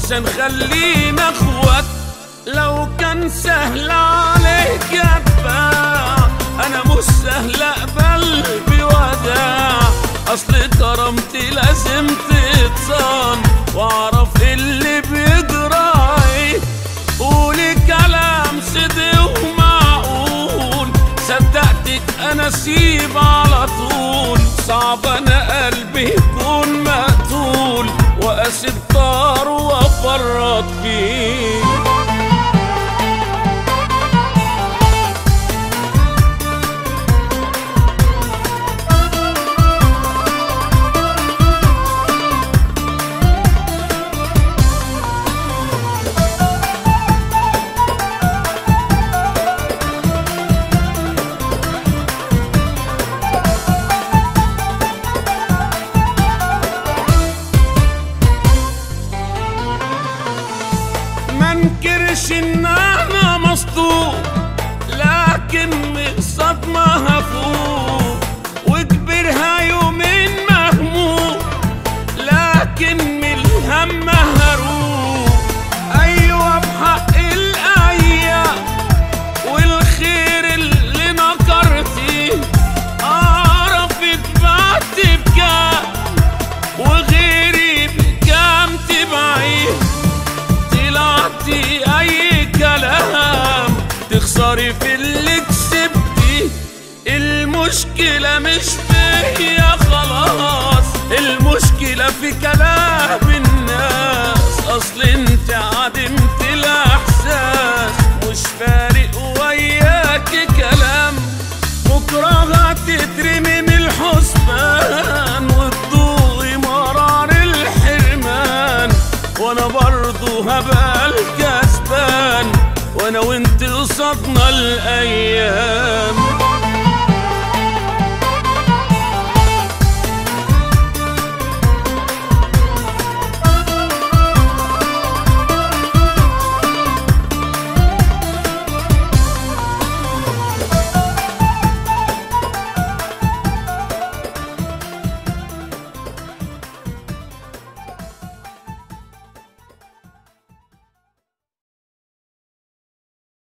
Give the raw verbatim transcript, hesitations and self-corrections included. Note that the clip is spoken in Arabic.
عشان خلينا اخوات. لو كان سهل عليك اتباع، انا مش سهل اقبل بوداع. اصل كرامتي لازم تتصان، واعرف اللي بيجرى ايه. قولي كلام صدق ومعقول، صدقتك انا اسيب على طول. صعب انا قلبي يكون مقتول، واسيب طار وافرط فيه. منكرش ان انا مسطول، لكن من صدمة هفوق وكبرها يومين مهموم، لكن من الهم هروق. ايوه بحق الايام والخير اللي نكرتيه، اعرف اتبعت بكام وغيري بكام تبعيه. طلعتي اي كلام تخسري في اللي كسبتي. المشكلة مش فيا خلاص، المشكلة في كلام الناس. اصل انت عدمت الاحساس، مش فارق وياكي كلام. بكرة هتترمي من الحسبان وتذوقي مرار الحرمان، وانا برضو هبقى الكسبان، وانا وانت قصادنا الايام.